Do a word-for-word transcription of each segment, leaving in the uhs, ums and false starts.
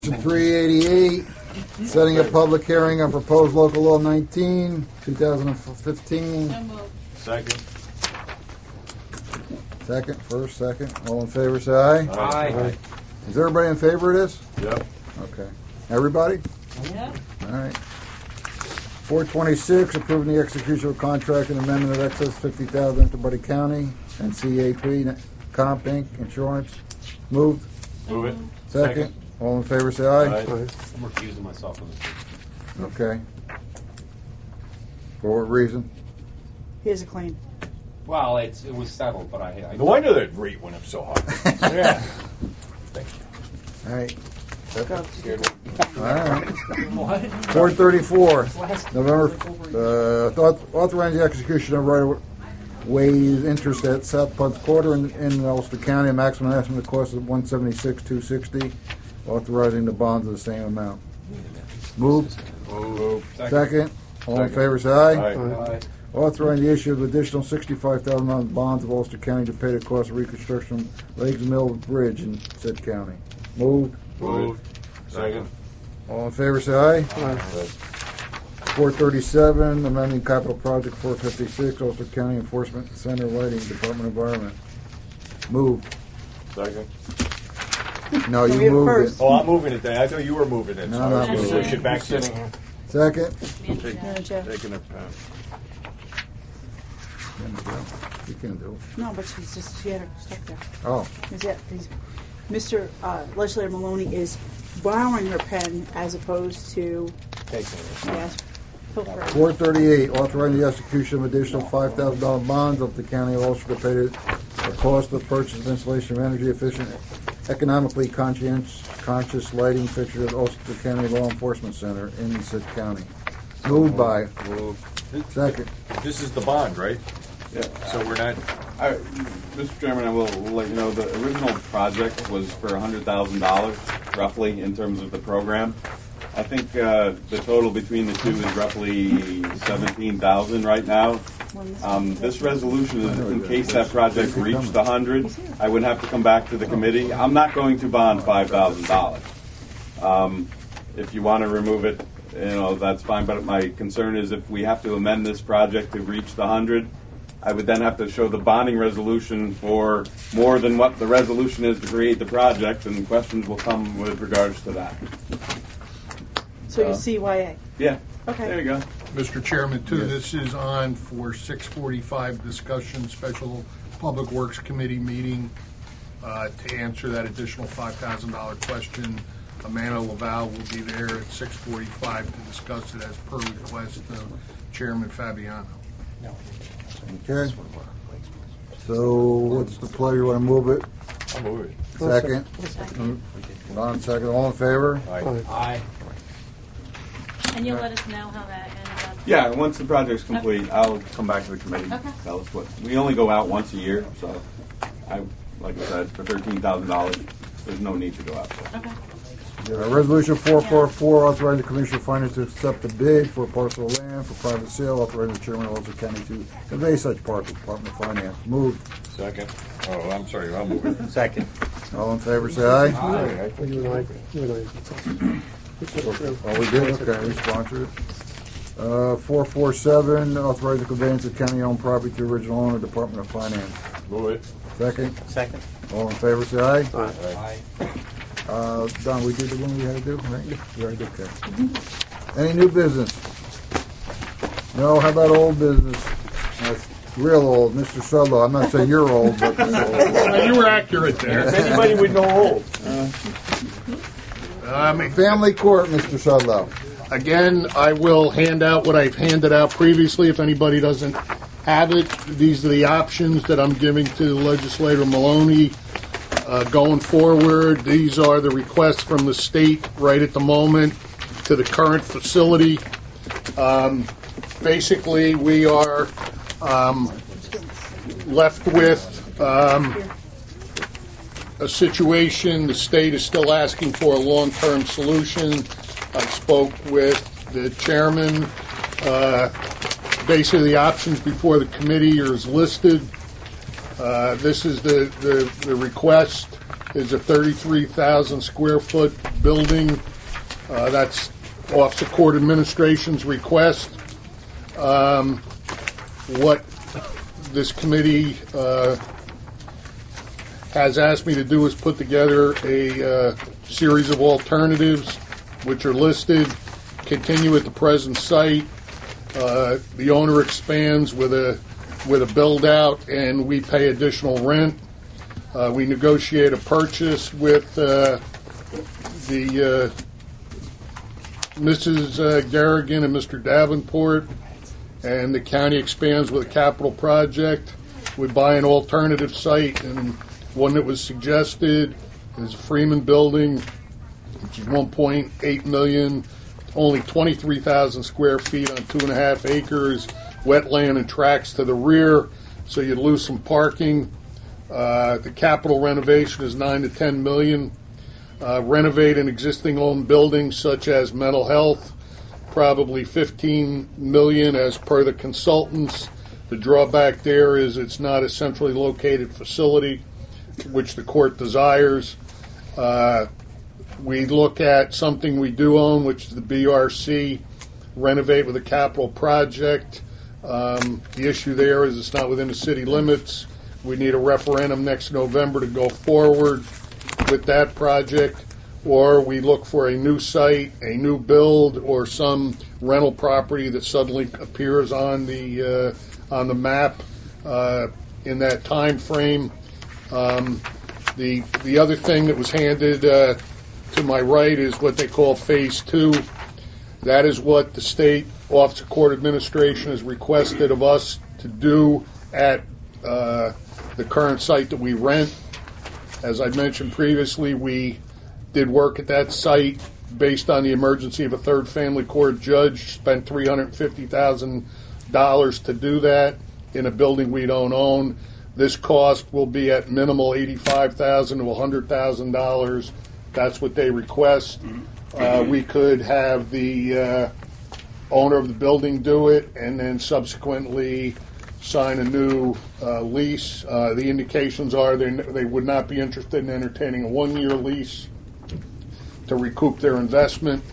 three eighty-eight, setting a public hearing on proposed local law nineteen, two thousand fifteen. So moved. Second. Second, first, second. All in favor, say aye. Aye. Aye. Is everybody in favor of this? Yep. Okay. Everybody? Yep. All right. four twenty-six, approving the execution of a contract and amendment of excess fifty thousand to Buddy County and C A P Comp Incorporated. Insurance. Moved. Move it. Second. All in favor, say aye. Aye. I'm recusing myself from this. Okay. For what reason? Here's a claim. Well, it's, it was settled, but I... I No wonder that rate went up so high. Yeah. All right. Go. All right. What? four thirty-four, Last- November, uh, auth- authorize the execution of right-of-way interest at South Punts Quarter in, in Ulster County, a maximum estimate cost of one seventy-six two sixty, authorizing the bonds of the same amount. Move. Move. Second. All in Second. favor, say aye. Aye. Aye. Authorizing the issue of additional sixty-five thousand dollars bonds of Ulster County to pay the cost of reconstruction of Lakes Mill Bridge in said county. Move. Move. Second. All in favor, say aye. four thirty-seven, amending capital project four fifty-six, Ulster County Enforcement Center Lighting, Department of Environment. Move. Second. No, We you have moved first. it. Oh, I'm moving it. I thought you were moving it. No, so I no, was I'm gonna moving push it. it back to you. Sitting here. Second. Yeah, Jeff. Taking it back. You can do it. No, but she's just, she had her stuff there. Oh, Is that, these, Mister Uh, Legislator Maloney is borrowing her pen as opposed to, Taking it. yes, feel free. four thirty-eight, authorizing the execution of additional five thousand dollars bonds of the County of Ulster to pay the the cost of purchase and installation of energy efficient, economically conscientious, conscious lighting fixtures at Ulster County Law Enforcement Center in said county. Moved by. Move. Second. This is the bond, right? Yeah. So we're not. I, Mister Chairman, I will let you know the original project was for one hundred thousand dollars, roughly, in terms of the program. I think uh, the total between the two is roughly seventeen thousand dollars right now. Um, this resolution is in case that project reached the one hundred. I would have to come back to the committee. I'm not going to bond five thousand dollars. Um, if you want to remove it, you know, that's fine. But my concern is if we have to amend this project to reach the one hundred, I would then have to show the bonding resolution for more than what the resolution is to create the project, and questions will come with regards to that. So Uh, you C Y A. Yeah. Okay. There you go. Mister Chairman, too, Yes. this is on for six forty-five discussion, special Public Works Committee meeting uh, to answer that additional five thousand dollars question. Amanda Laval will be there at six forty-five to discuss it as per request of Chairman Fabiano. Okay. So what's the pleasure? Want to move it? I'll move it. Second. Ron, second. All in favor? Aye. Aye. And you'll let us know how that ends up? Yeah, once the project's complete, I'll come back to the committee. Okay. Tell us what, we only go out once a year, so I, like I said, for thirteen thousand dollars, there's no need to go out. So. Okay. Uh, Resolution four forty-four, authorizing the Commissioner of Finance to accept a bid for a parcel of land for private sale, authorizing the Chairman of Ulster County to convey such parcel, Department of Finance. Moved. Second. Oh, I'm sorry. I'll move it. Second. All in favor, say aye. Aye. Oh, we did? Okay, we sponsored it. Uh, four forty-seven, authorizing conveyance of county-owned property to original owner, Department of Finance. Move it. Second. Second. All in favor, say aye. Aye. Uh, Don, we did the one we had to do, right? Very good, okay. Any new business? No, how about old business? That's real old, Mister Sudlow. I'm not saying you're old, but Uh, You were accurate there. Anybody with no old? Um, family court, Mister Sudlow. Again, I will hand out what I've handed out previously. If anybody doesn't have it, these are the options that I'm giving to Legislator Maloney uh, going forward. These are the requests from the state right at the moment to the current facility. Um, basically, we are um, left with um, a situation. The state is still asking for a long-term solution. I spoke with the chairman. Uh, basically, the options before the committee are as listed. Uh, this is the, the, the request is a thirty-three thousand square foot building. Uh, that's Office of Court Administration's request. Um, what this committee uh, has asked me to do is put together a uh, series of alternatives, which are listed. Continue at the present site. Uh, the owner expands with a with a build out, and we pay additional rent. Uh, we negotiate a purchase with uh, the uh, Missus Uh, Garrigan and Mister Davenport, and the county expands with a capital project. We buy an alternative site, and one that was suggested is a Freeman building, which is one point eight million, only twenty-three thousand square feet on two and a half acres, wetland and tracks to the rear, so you'd lose some parking. Uh, the capital renovation is nine to ten million. Uh, renovate an existing owned building such as mental health, probably fifteen million as per the consultants. The drawback there is it's not a centrally located facility, which the court desires. Uh, we look at something we do own, which is the B R C, renovate with a capital project. Um, the issue there is it's not within the city limits. We need a referendum next November to go forward with that project, or we look for a new site, a new build, or some rental property that suddenly appears on the uh, on the map uh, in that time frame. Um, the the other thing that was handed uh, to my right is what they call Phase Two. That is what the State Office of Court Administration has requested of us to do at uh, the current site that we rent. As I mentioned previously, we did work at that site based on the emergency of a third family court judge, spent three hundred fifty thousand dollars to do that in a building we don't own. This cost will be at minimal eighty-five thousand dollars to one hundred thousand dollars. That's what they request. Uh, we could have the uh, owner of the building do it and then subsequently sign a new uh, lease. Uh, the indications are they, they would not be interested in entertaining a one-year lease to recoup their investment.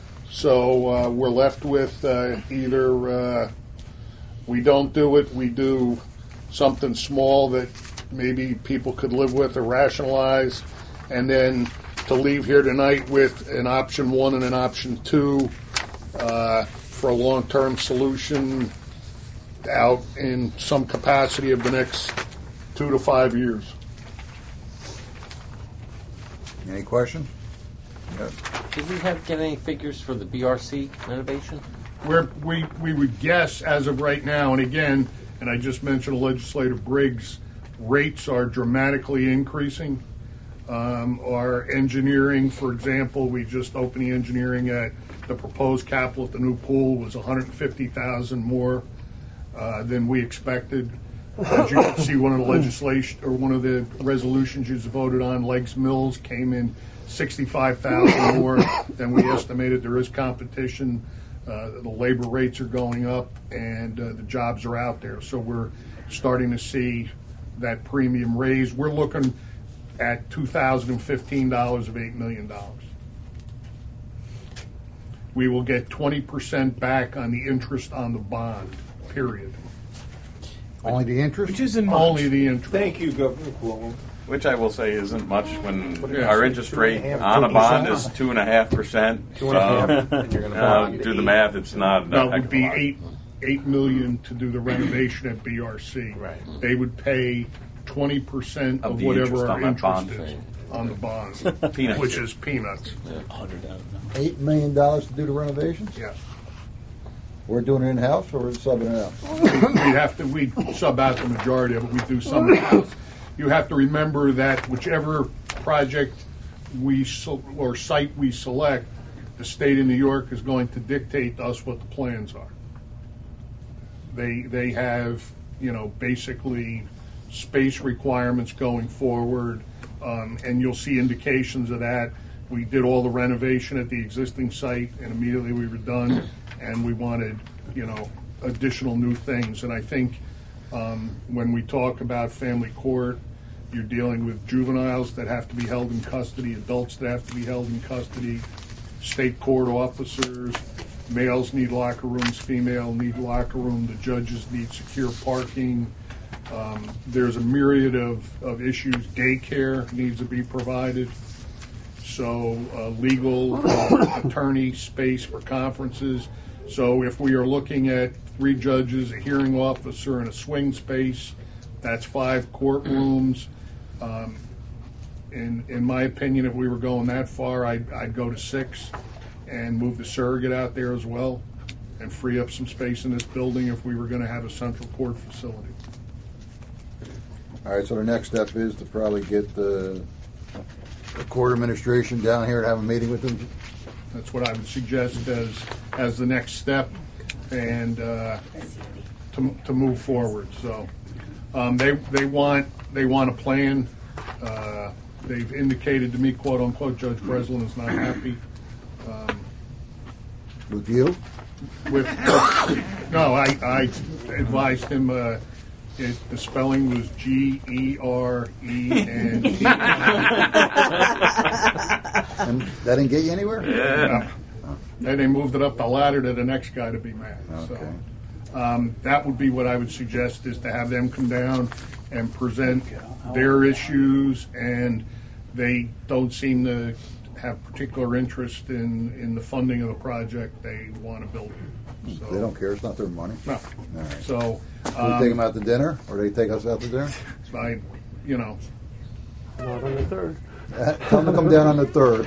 So uh, we're left with uh, either uh, we don't do it, we do something small that maybe people could live with or rationalize, and then to leave here tonight with an option one and an option two uh, for a long-term solution out in some capacity of the next two to five years. Any questions? Yeah. Did we have get any figures for the B R C renovation? We're, we we would guess as of right now, and again, and I just mentioned Legislative Briggs, rates are dramatically increasing. Um, our engineering, for example, we just opened the engineering at the proposed capital at the new pool was one hundred fifty thousand dollars more uh, than we expected. As you can see, one of the legislation or one of the resolutions you voted on, Legs Mills, came in sixty-five thousand dollars more than we estimated. There is competition. Uh, the labor rates are going up, and uh, the jobs are out there. So we're starting to see that premium raise. We're looking at two thousand fifteen dollars of eight million dollars. We will get twenty percent back on the interest on the bond, period. Only the interest? Which isn't much. Only the interest. Thank you, Governor Cuomo. Which I will say isn't much when Yeah. our interest rate on a bond is two and a half percent. Two and a half. And you're gonna Uh, bond do the math; it's not. No, a it heck would of a be lot. eight eight million to do the renovation at B R C. Right. They would pay twenty percent Of of the whatever interest our on that interest bond. is on the bond, Peanuts. which is peanuts. Eight million dollars to do the renovations? Yes. We're doing it in-house or we're subbing it out? We have to, we sub out the majority of it. We do some else. You have to remember that whichever project we, se- or site we select, the state of New York is going to dictate to us what the plans are. They, they have, you know, basically space requirements going forward, um, and you'll see indications of that. We did all the renovation at the existing site, and immediately we were done, and we wanted, you know, additional new things. And I think um, when we talk about family court, You're dealing with juveniles that have to be held in custody, adults that have to be held in custody, state court officers. Males need locker rooms, female need locker room. The judges need secure parking. Um, there's a myriad of, of issues. Daycare needs to be provided. So uh, legal uh, attorney space for conferences. So if we are looking at three judges, a hearing officer, and a swing space, that's five courtrooms. Um, in in my opinion, if we were going that far, I'd, I'd go to six and move the surrogate out there as well and free up some space in this building if we were going to have a central court facility. All right, so the next step is to probably get the, the court administration down here and have a meeting with them. That's what I would suggest as as the next step, and uh, to to move forward. So um, they they want they want a plan. Uh, they've indicated to me, quote unquote, Judge Breslin is not happy um, With you? with. No, I I advised him. Uh, It, the spelling was G E R E N. And that didn't get you anywhere? No. Then they moved it up the ladder to the next guy to be mad. Okay. So um, that would be what I would suggest, is to have them come down and present their issues, and they don't seem to have particular interest in, in the funding of the project. They want to build it. So, They don't care. It's not their money. No. All right. So Do they take them um, out to dinner, or they take us out to dinner? I, you know, Not on the third. Tell them to come down on the third.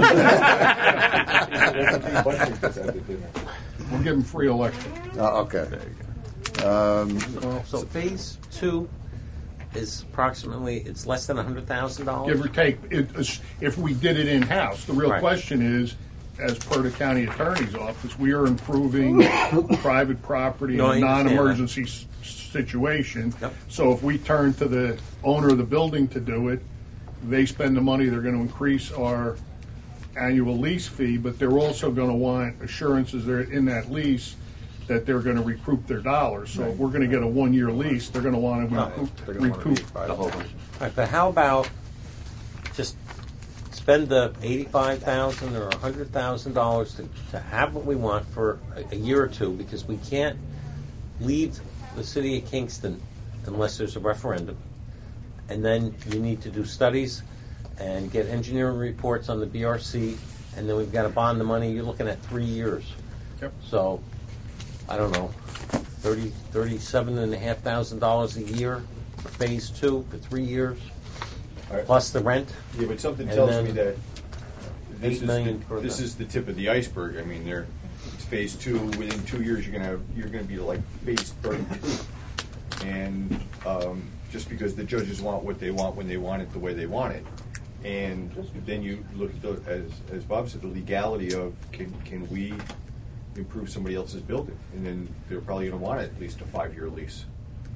we'll give them free electric. Oh, okay. Um, So phase two is approximately, it's less than one hundred thousand dollars? Give or take, it, if we did it in-house. The real Right. question is, as per the county attorney's office, we are improving private property in No, I a understand that. non-emergency s- situation. Yep. So if we turn to the owner of the building to do it, they spend the money, they're going to increase our annual lease fee, but they're also going to want assurances there in that lease that they're going to recoup their dollars. So if we're going to get a one-year lease, they're going to want to recoup, recoup the whole bunch. All right, but how about just spend the eighty-five thousand dollars or one hundred thousand dollars to, to have what we want for a, a year or two, because we can't leave the city of Kingston unless there's a referendum. And then you need to do studies and get engineering reports on the B R C, and then we've got to bond the money. You're looking at three years. Yep. So, I don't know, thirty, thirty-seven and a half thousand dollars a year for phase two for three years, All right. plus the rent. Yeah, but something And tells then me that this eight is million the, for this the- is the tip of the iceberg. I mean, there, it's phase two. Within two years, you're gonna have, you're gonna be like phase thirty-two, and um, just because the judges want what they want when they want it the way they want it, and then you look at the, as as Bob said, the legality of can can we improve somebody else's building, and then they're probably going to want at least a five-year lease.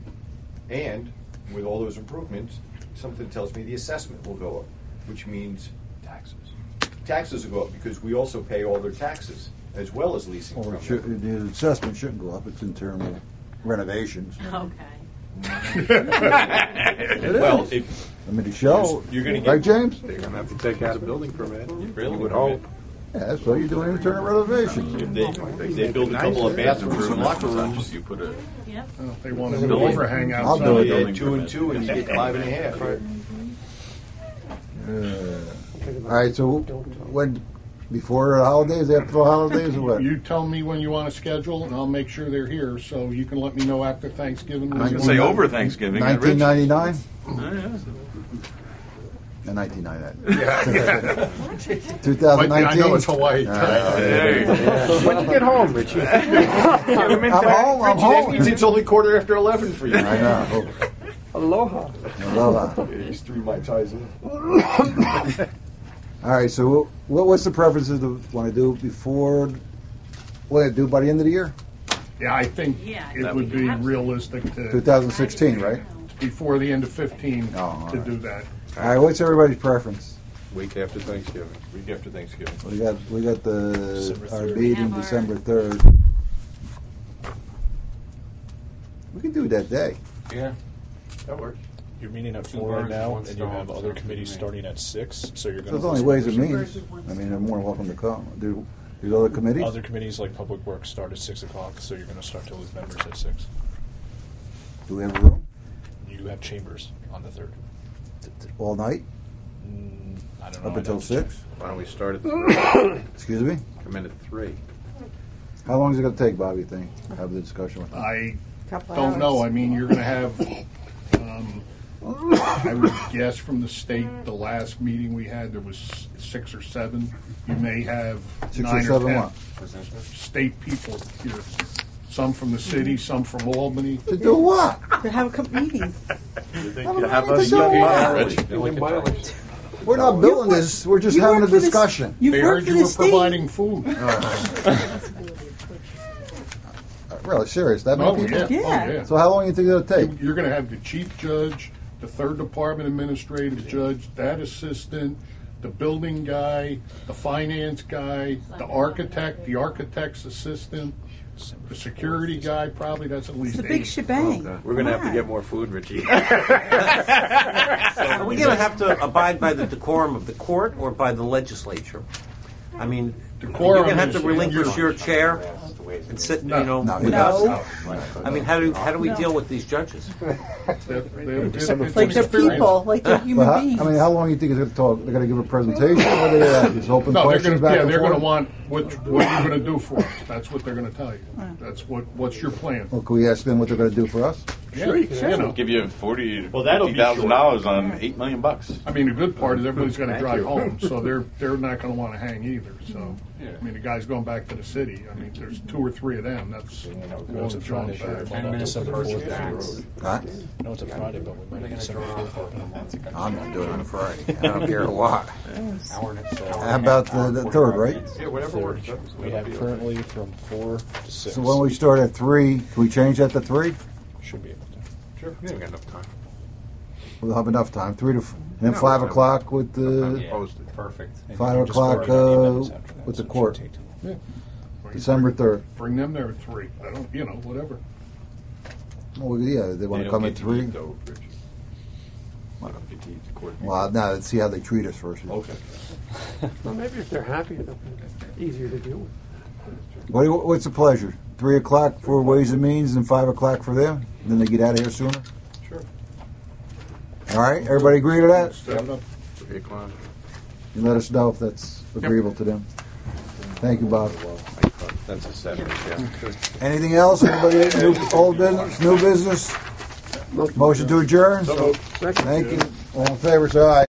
And with all those improvements, something tells me the assessment will go up, which means taxes. Taxes will go up because we also pay all their taxes as well as leasing well, from it should, them. the assessment shouldn't go up. It's internal renovations. Okay. Well, if I mean, the show. You're gonna get- Right, James? They're going to have to take out a building permit. really You would hope. Yeah, so you're doing internal renovations. if they, if they build a couple of bathrooms and locker rooms, You put a Yep. Well, if they want an overhang I'll do outside. it. you add two and two and you get five and a half. Uh, all right, so when, before the holidays, after the holidays, or what? You tell me when you want to schedule, and I'll make sure they're here, so you can let me know after Thanksgiving. when I I you can want say to- over Thanksgiving. at nineteen Rich. ninety-nine? Oh, yeah. No, nineteen ninety-nine. But twenty I nineteen? know it's Hawaii. There you go. When you get home, Richie. I'm home, I'm home. It's only quarter after eleven for you. I know. Aloha. Aloha. He's three my ties in. All right, so what, what's the preferences to want to do before, what, do by the end of the year? Yeah, I think Yeah, it that would would be have to. realistic to, twenty sixteen, right? before the end of fifteen, Oh, all to right. do that. All right, what's everybody's preference? Week after Thanksgiving. Week after Thanksgiving. We got, we got the, December our third. meeting Have our- December third. We can do it that day. Yeah, that works. You're meeting at Two four right birds, now, one and you stone, have other sounds committees good to me. starting at six, so you're So going it's only ways and means. I mean, they're more than welcome to come. Do these other committees? Other committees like Public Works start at six o'clock, so you're going to start to lose members at six. Do we have a room You have chambers on the third. all night Mm, I don't know. up I'd until have to check. six? Why don't we start at three? Excuse me. Come in at three. How long is it going to take, Bob? You think? Have the discussion with them. I Couple don't know. hours. I mean, you're going to have, um, I would guess from the state, the last meeting we had, there was six or seven. You may have Six or nine or seven ten what? state people here. Some from the city, some from Albany. To do what? To have a couple meetings. To have To us do what? Rich. We're not building this. We're just You having a work for the- discussion. You They work heard for you the were state. providing food. Really serious? That many Oh, people? yeah. Yeah. Oh, yeah. So how long do you think it'll take? You're going to have the chief judge, the third department administrative judge, that assistant, the building guy, the finance guy, the architect, the architect's assistant, the security guy, probably, that's at least It's a big eight. shebang. We're going to have to Come get on. more food, Richie. Are we going to have to abide by the decorum of the court or by the legislature? I mean, Decorum you're going to have to is- relinquish your chair and sit, you know, No, with no. us. I mean, how do how do we deal with these judges? They're- they're- it's December an Like they're experience. people, like they're But human how, beings. I mean, how long do you think it's going to talk? They're going to give a presentation? What are they gonna just open No, they're questions going to, back yeah, and they're going to forth? want, what, what are you going to do for us? That's what they're going to tell you. That's what, what's your plan? Well, can we ask them what they're going to do for us? Yeah, you know. Give you forty, Well, that'll fifty be thousand short. dollars on eight million bucks. I mean, the good part is everybody's going to Thank drive you. home, so they're they're not going to want to hang either. So, I mean, the guy's going back to the city. I mean, there's two or three of them. That's No, more it's a than John Friday, but back. we might have December fourth. Huh? No, it's a Friday, but we might have December fourth open. I'm going to do it on a Friday. I don't care what. So, How about the, the third, right? Yeah, whatever works. we have currently from four to six. So when we start at three, can we change that to three? Should be able to. Sure. We haven't got enough time. We'll have enough time. Three to, f- and then five o'clock with the, Posted. Perfect. And Five you can just o'clock, forward any uh, amendments after that, with so the it court. shouldn't take too long. December third. Bring them there at three. I don't, you know, whatever. Well, yeah, they want to come at three. Though, Richie. They don't get to eat the court meat. Well, now let's see how they treat us first. Okay. Well, maybe if they're happy, it'll be easier to deal with. What, do you- what's the pleasure? Three o'clock for Ways and Means and five o'clock for them? And then they get out of here sooner? Sure. All right, everybody agree to that? Set it up. Three o'clock. You let us know if that's agreeable to them. Thank you, Bob. That's a Saturday, yeah. Anything else? Anybody, new, old business, new business? Motion to adjourn? Thank you. All in favor, say aye.